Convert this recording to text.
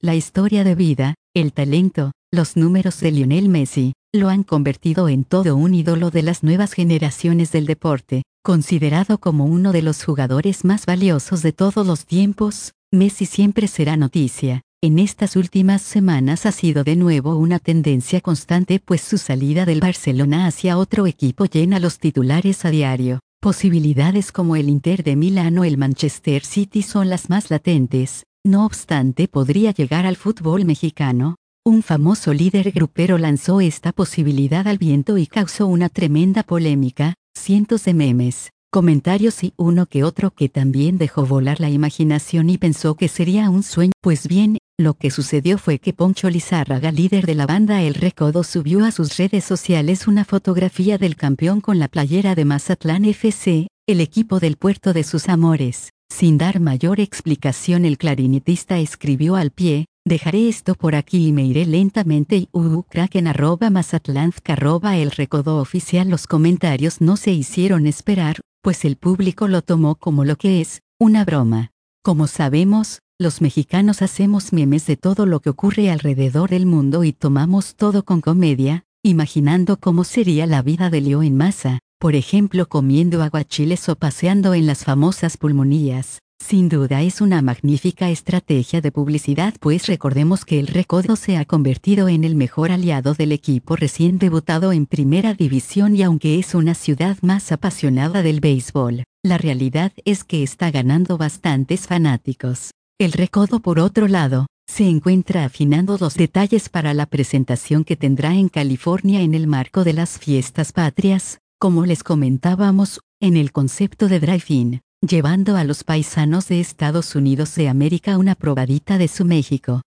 La historia de vida, el talento, los números de Lionel Messi, lo han convertido en todo un ídolo de las nuevas generaciones del deporte. Considerado como uno de los jugadores más valiosos de todos los tiempos, Messi siempre será noticia. En estas últimas semanas ha sido de nuevo una tendencia constante, pues su salida del Barcelona hacia otro equipo llena los titulares a diario. Posibilidades como el Inter de Milán o el Manchester City son las más latentes. No obstante, podría llegar al fútbol mexicano. Un famoso líder grupero lanzó esta posibilidad al viento y causó una tremenda polémica, cientos de memes, comentarios y uno que otro que también dejó volar la imaginación y pensó que sería un sueño. Pues bien, lo que sucedió fue que Poncho Lizárraga, líder de la banda El Recodo, subió a sus redes sociales una fotografía del campeón con la playera de Mazatlán FC, el equipo del puerto de sus amores. Sin dar mayor explicación, el clarinetista escribió al pie: dejaré esto por aquí y me iré lentamente y @kraken @mazatlansk @El Recodo oficial. Los comentarios no se hicieron esperar, pues el público lo tomó como lo que es, una broma. Como sabemos, los mexicanos hacemos memes de todo lo que ocurre alrededor del mundo y tomamos todo con comedia, imaginando cómo sería la vida de Leo en masa, por ejemplo comiendo aguachiles o paseando en las famosas pulmonías. Sin duda es una magnífica estrategia de publicidad, pues recordemos que el Recodo se ha convertido en el mejor aliado del equipo recién debutado en Primera División, y aunque es una ciudad más apasionada del béisbol, la realidad es que está ganando bastantes fanáticos. El Recodo, por otro lado, se encuentra afinando los detalles para la presentación que tendrá en California en el marco de las fiestas patrias, como les comentábamos, en el concepto de drive-in, llevando a los paisanos de Estados Unidos de América una probadita de su México.